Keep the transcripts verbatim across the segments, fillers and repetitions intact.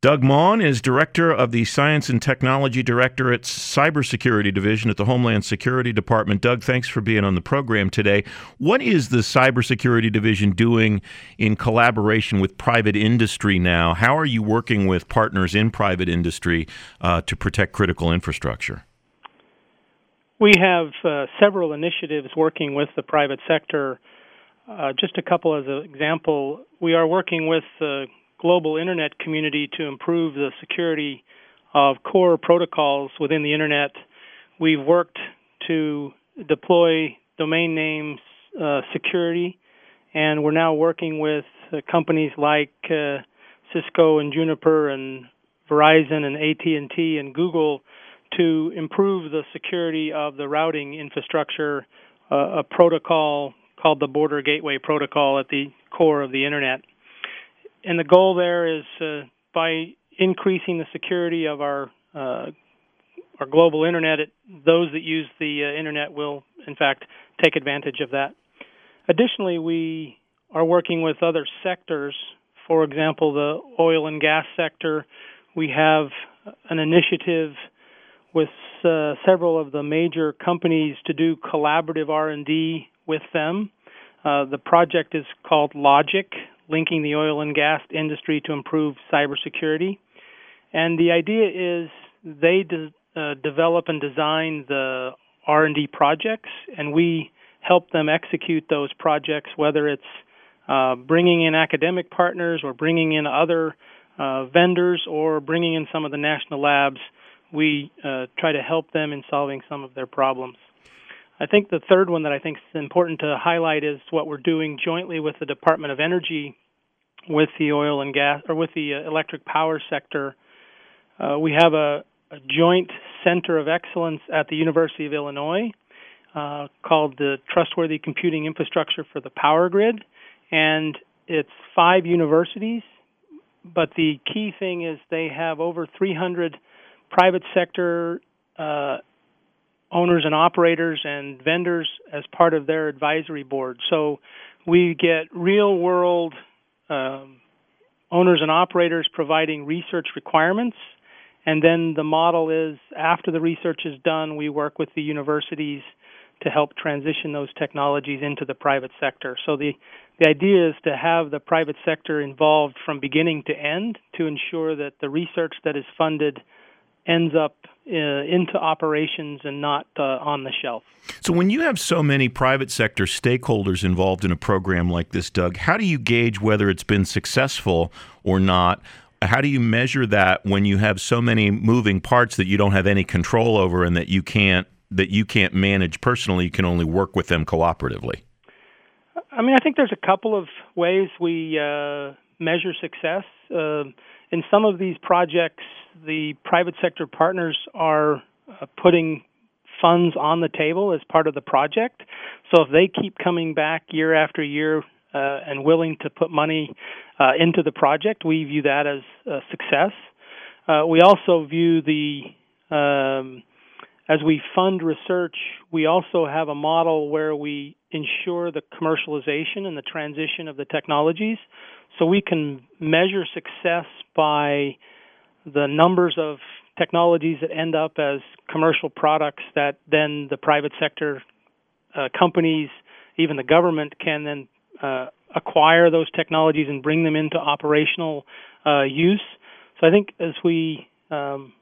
Doug Maughan is Director of the Science and Technology Directorate's Cybersecurity Division at the Homeland Security Department. Doug, thanks for being on the program today. What is the Cybersecurity Division doing in collaboration with private industry now? How are you working with partners in private industry uh, to protect critical infrastructure? We have uh, several initiatives working with the private sector. Uh, just a couple as an example, we are working with the global internet community to improve the security of core protocols within the internet. We've worked to deploy domain name uh, security, and we're now working with uh, companies like uh, Cisco and Juniper and Verizon and A T and T and Google to improve the security of the routing infrastructure, uh, a protocol called the Border Gateway Protocol at the core of the internet. And the goal there is uh, by increasing the security of our uh, our global internet, it, those that use the uh, internet will, in fact, take advantage of that. Additionally, we are working with other sectors. For example, the oil and gas sector. We have an initiative with uh, several of the major companies to do collaborative R and D with them. Uh, the project is called LOGIC, Linking the Oil and Gas Industry to Improve Cybersecurity. And the idea is they de- uh, develop and design the R and D projects, and we help them execute those projects, whether it's uh, bringing in academic partners or bringing in other uh, vendors or bringing in some of the national labs. We uh, try to help them in solving some of their problems. I think the third one that I think is important to highlight is what we're doing jointly with the Department of Energy, with the oil and gas, or with the uh, electric power sector. Uh, we have a, a joint center of excellence at the University of Illinois uh, called the Trustworthy Computing Infrastructure for the Power Grid, and it's five universities, but the key thing is they have over three hundred private sector uh, owners and operators and vendors as part of their advisory board. So we get real-world um, owners and operators providing research requirements, and then the model is after the research is done, we work with the universities to help transition those technologies into the private sector. So the, the idea is to have the private sector involved from beginning to end to ensure that the research that is funded ends up uh, into operations and not uh, on the shelf. So when you have so many private sector stakeholders involved in a program like this, Doug, how do you gauge whether it's been successful or not? How do you measure that when you have so many moving parts that you don't have any control over and that you can't that you can't manage personally? You can only work with them cooperatively. I mean, I think there's a couple of ways we uh, measure success. Uh, in some of these projects, the private sector partners are uh, putting funds on the table as part of the project. So if they keep coming back year after year uh, and willing to put money uh, into the project, we view that as a success. Uh, we also view the, um, as we fund research, we also have a model where we ensure the commercialization and the transition of the technologies. So we can measure success by the numbers of technologies that end up as commercial products that then the private sector uh, companies, even the government, can then uh, acquire those technologies and bring them into operational uh, use. So I think as we um,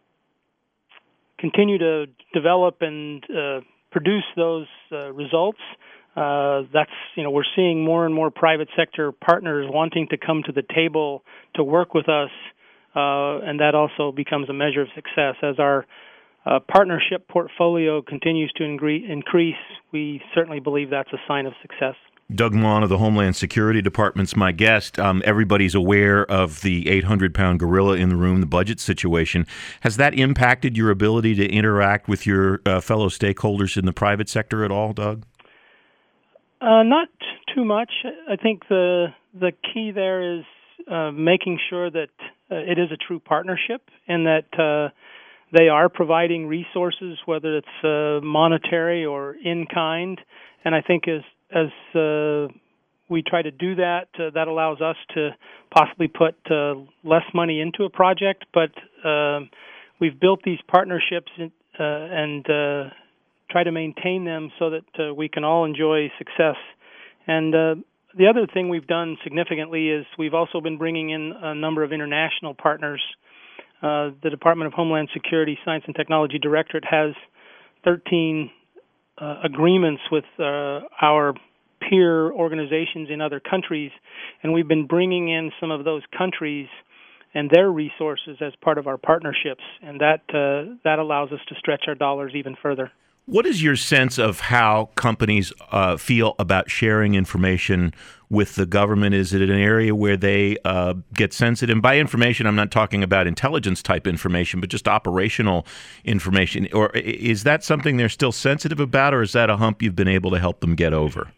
continue to develop and uh, produce those uh, results, Uh, that's, you know, we're seeing more and more private sector partners wanting to come to the table to work with us, uh, and that also becomes a measure of success. As our uh, partnership portfolio continues to ingre- increase, we certainly believe that's a sign of success. Doug Maughan of the Homeland Security Department's my guest. Um, everybody's aware of the eight hundred pound gorilla in the room, the budget situation. Has that impacted your ability to interact with your uh, fellow stakeholders in the private sector at all, Doug? Uh, not too much. I think the the key there is uh, making sure that uh, it is a true partnership and that uh, they are providing resources, whether it's uh, monetary or in kind. And I think as as uh, we try to do that. Uh, that allows us to possibly put uh, less money into a project, but uh, we've built these partnerships in, uh, and uh, try to maintain them so that uh, we can all enjoy success. And uh, the other thing we've done significantly is we've also been bringing in a number of international partners. Uh, the Department of Homeland Security Science and Technology Directorate has thirteen uh, agreements with uh, our peer organizations in other countries, and we've been bringing in some of those countries and their resources as part of our partnerships, and that uh, that allows us to stretch our dollars even further. What is your sense of how companies uh, feel about sharing information with the government? Is it an area where they uh, get sensitive? And by information, I'm not talking about intelligence type information, but just operational information. Or is that something they're still sensitive about, or is that a hump you've been able to help them get over?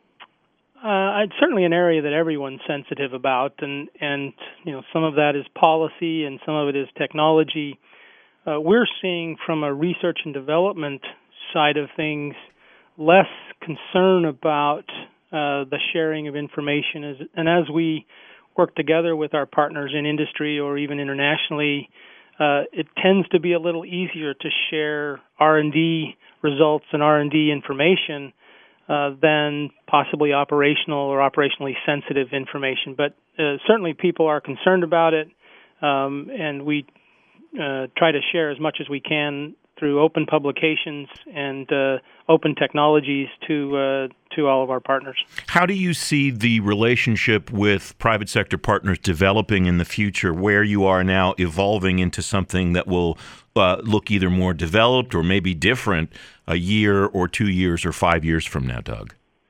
Uh, it's certainly an area that everyone's sensitive about, and, and you know, some of that is policy and some of it is technology. Uh, we're seeing from a research and development side of things less concern about uh, the sharing of information. As, and as we work together with our partners in industry or even internationally, uh, it tends to be a little easier to share R and D results and R and D information uh, than possibly operational or operationally sensitive information. But uh, certainly people are concerned about it, um, and we uh, try to share as much as we can through open publications and uh, open technologies to uh, to all of our partners. How do you see the relationship with private sector partners developing in the future, where you are now evolving into something that will uh, look either more developed or maybe different a year or two years or five years from now, Doug?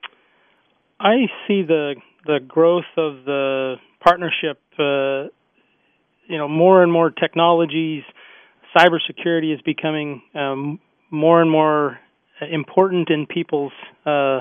I see the the growth of the partnership, uh, you know, more and more technologies. Cybersecurity is becoming um, more and more important in people's uh,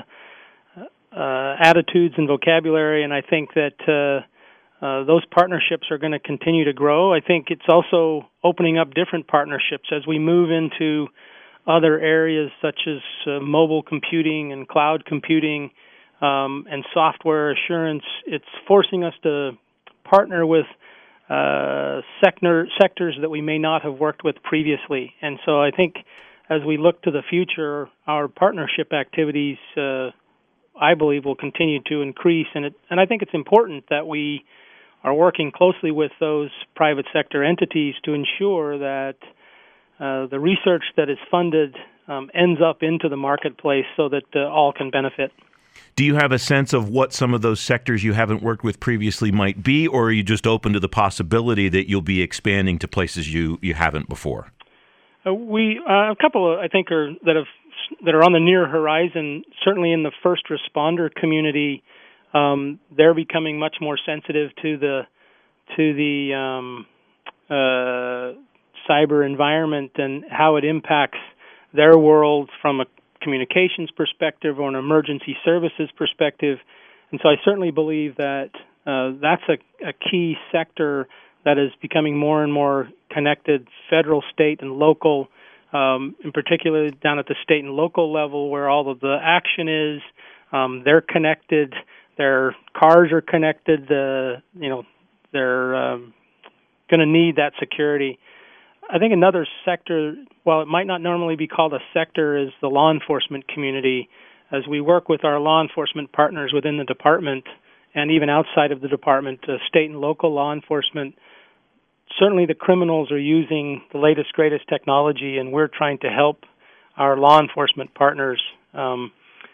uh, attitudes and vocabulary, and I think that uh, uh, those partnerships are going to continue to grow. I think it's also opening up different partnerships as we move into other areas such as uh, mobile computing and cloud computing um, and software assurance. It's forcing us to partner with Uh, sector, sectors that we may not have worked with previously. And so I think as we look to the future, our partnership activities, uh, I believe, will continue to increase. And, it, and I think it's important that we are working closely with those private sector entities to ensure that uh, the research that is funded um, ends up into the marketplace so that uh, all can benefit. Do you have a sense of what some of those sectors you haven't worked with previously might be, or are you just open to the possibility that you'll be expanding to places you, you haven't before? Uh, we uh, a couple of, I think are that have that are on the near horizon. Certainly in the first responder community, um, they're becoming much more sensitive to the to the um, uh, cyber environment and how it impacts their world from a communications perspective or an emergency services perspective. And so I certainly believe that uh, that's a, a key sector that is becoming more and more connected, federal, state, and local, um, in particular down at the state and local level where all of the action is. Um, they're connected, their cars are connected, uh, you know, they're um, going to need that security. I think another sector, while it might not normally be called a sector, is the law enforcement community. As we work with our law enforcement partners within the department and even outside of the department, uh, state and local law enforcement, certainly the criminals are using the latest, greatest technology, and we're trying to help our law enforcement partners um,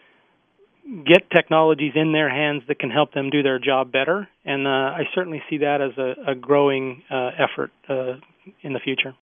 get technologies in their hands that can help them do their job better. And uh, I certainly see that as a, a growing uh, effort uh, in the future.